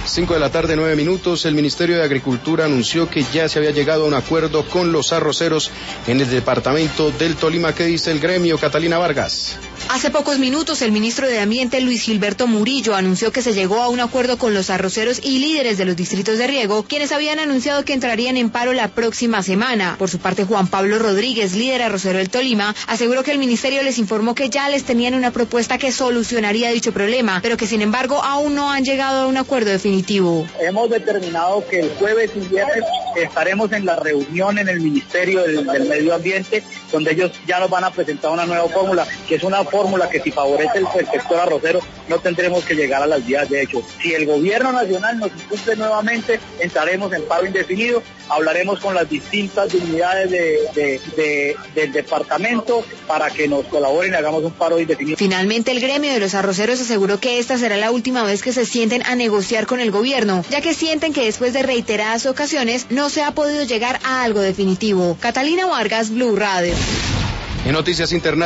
5 de la tarde, 9 minutos, el Ministerio de Agricultura anunció que ya se había llegado a un acuerdo con los arroceros en el departamento del Tolima. ¿Qué dice el gremio? Catalina Vargas. Hace pocos minutos, el ministro de Ambiente, Luis Gilberto Murillo, anunció que se llegó a un acuerdo con los arroceros y líderes de los distritos de riego, quienes habían anunciado que entrarían en paro la próxima semana. Por su parte, Juan Pablo Rodríguez, líder arrocero del Tolima, aseguró que el ministerio les informó que ya les tenían una propuesta que solucionaría dicho problema, pero que sin embargo aún no han llegado a un acuerdo definitivo. Hemos determinado que el jueves y viernes estaremos en la reunión en el Ministerio del Medio Ambiente, donde ellos ya nos van a presentar una nueva fórmula, que es una fórmula que si favorece el sector arrocero no tendremos que llegar a las vías de hecho. Si el gobierno nacional nos incumple nuevamente, entraremos en paro indefinido, hablaremos con las distintas unidades del departamento para que nos colaboren y hagamos un paro indefinido. Finalmente, el gremio de los arroceros aseguró que esta será la última vez que se sienten a negociar con el gobierno, ya que sienten que después de reiteradas ocasiones no se ha podido llegar a algo definitivo. Catalina Vargas, Blue Radio. En noticias internacionales.